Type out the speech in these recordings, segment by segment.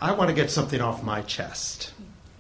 I want to get something off my chest.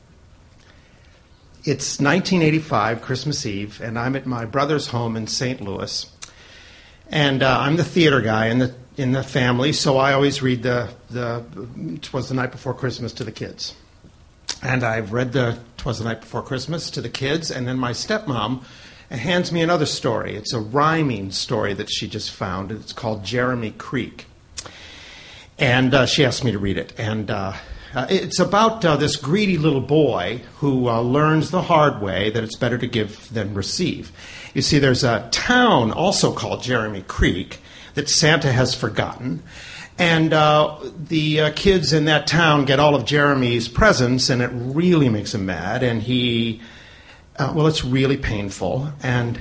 It's 1985, Christmas Eve, and I'm at my brother's home in St. Louis. And I'm the theater guy in the family, so I always read "'Twas the Night Before Christmas" to the kids. And I've read "'Twas the Night Before Christmas" to the kids, and then my stepmom hands me another story. It's a rhyming story that she just found. It's called Jeremy Creek. And she asked me to read it. And it's about this greedy little boy who learns the hard way that it's better to give than receive. You see, there's a town also called Jeremy Creek that Santa has forgotten. And the kids in that town get all of Jeremy's presents, and it really makes him mad. And it's really painful. And,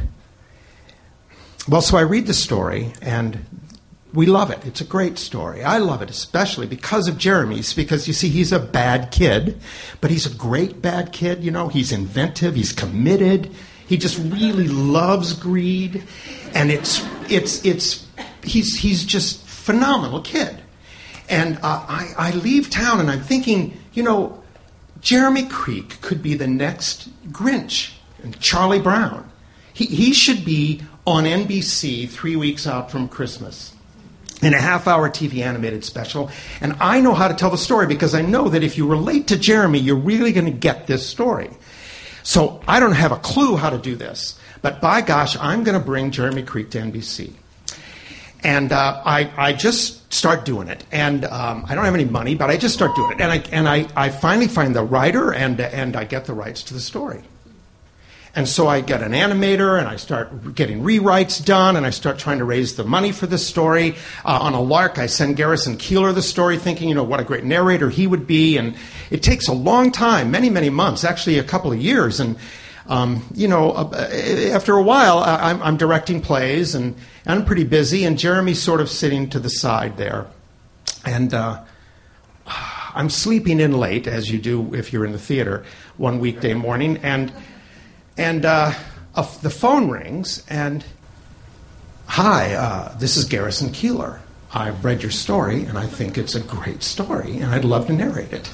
so I read the story, and we love it. It's a great story. I love it, especially because of Jeremy's, because, you see, he's a bad kid, but he's a great bad kid, you know. He's inventive. He's committed. He just really loves greed. And he's just phenomenal kid. And I leave town, and I'm thinking, you know, Jeremy Creek could be the next Grinch, and Charlie Brown. He should be on NBC 3 weeks out from Christmas in a half-hour TV animated special. And I know how to tell the story because I know that if you relate to Jeremy, you're really going to get this story. So I don't have a clue how to do this. But by gosh, I'm going to bring Jeremy Creek to NBC. And I just start doing it. And I don't have any money, but I just start doing it. And I finally find the writer, and I get the rights to the story. And so I get an animator, and I start getting rewrites done, and I start trying to raise the money for this story. On a lark, I send Garrison Keillor the story, thinking, you know, what a great narrator he would be. And it takes a long time, many, many months, actually a couple of years. And, after a while, I'm directing plays, and I'm pretty busy, and Jeremy's sort of sitting to the side there. And I'm sleeping in late, as you do if you're in the theater, one weekday morning, and the phone rings, and, "Hi, this is Garrison Keillor. I've read your story, and I think it's a great story, and I'd love to narrate it."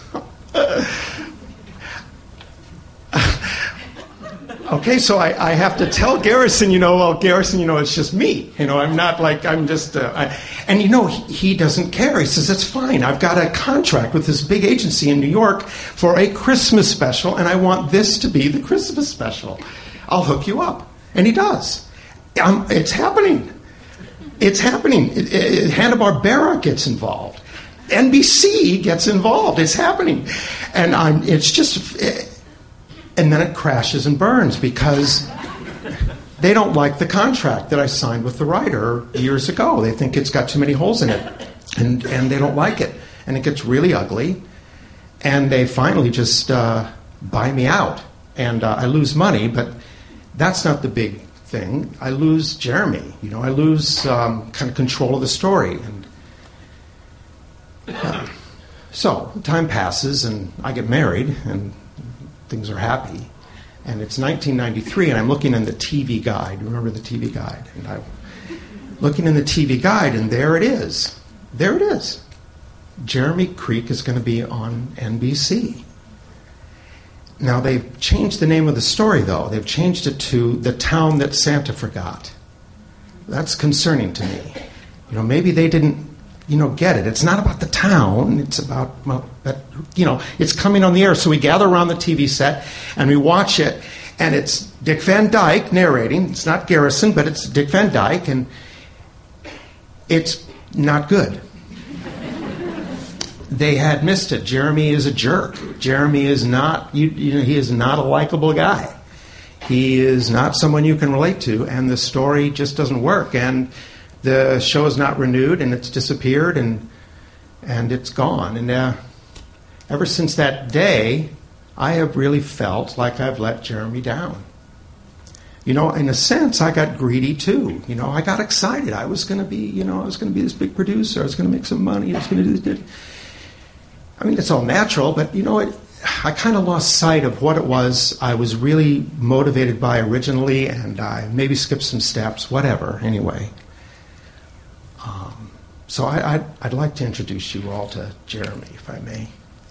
Okay, so I have to tell Garrison, Garrison, it's just me. I'm not like, I'm just, he doesn't care. He says, "It's fine. I've got a contract with this big agency in New York for a Christmas special, and I want this to be the Christmas special. I'll hook you up." And he does. It's happening. It's happening. Hanna-Barbera gets involved. NBC gets involved. It's happening. And and then it crashes and burns because they don't like the contract that I signed with the writer years ago. They think it's got too many holes in it, and they don't like it. And it gets really ugly, and they finally just buy me out. And I lose money, but that's not the big thing. I lose Jeremy. I lose kind of control of the story. And so time passes, and I get married, and things are happy. And it's 1993, and I'm looking in the TV guide. Remember the TV guide? And I'm looking in the TV guide, and there it is. There it is. Jeremy Creek is going to be on NBC. Now, they've changed the name of the story, though. They've changed it to The Town That Santa Forgot. That's concerning to me. Maybe they didn't get it. It's not about the town. It's about, it's coming on the air. So we gather around the TV set and we watch it, and it's Dick Van Dyke narrating. It's not Garrison, but it's Dick Van Dyke, and it's not good. They had missed it. Jeremy is a jerk. Jeremy is not, he is not a likable guy. He is not someone you can relate to, and the story just doesn't work. And the show is not renewed, and it's disappeared, and it's gone. And ever since that day, I have really felt like I've let Jeremy down. In a sense, I got greedy too. I got excited. I was going to be, this big producer. I was going to make some money. I was going to do this. I mean, it's all natural, but I kind of lost sight of what it was I was really motivated by originally, and I maybe skipped some steps, whatever, anyway. So I'd like to introduce you all to Jeremy, if I may.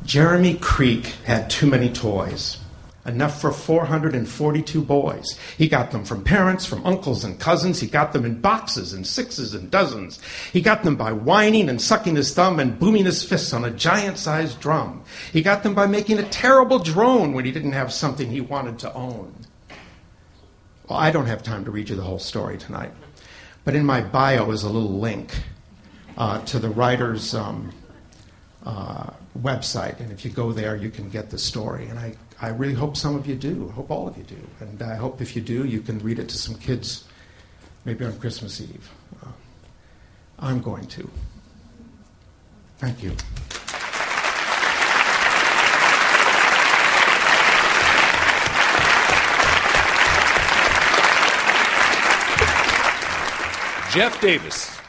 Jeremy Creek had too many toys. Enough for 442 boys. He got them from parents, from uncles and cousins. He got them in boxes and sixes and dozens. He got them by whining and sucking his thumb and booming his fists on a giant-sized drum. He got them by making a terrible drone when he didn't have something he wanted to own. Well, I don't have time to read you the whole story tonight, but in my bio is a little link to the writer's website, and if you go there, you can get the story. And I really hope some of you do. I hope all of you do. And I hope if you do, you can read it to some kids, maybe on Christmas Eve. I'm going to. Thank you. Jeff Davis.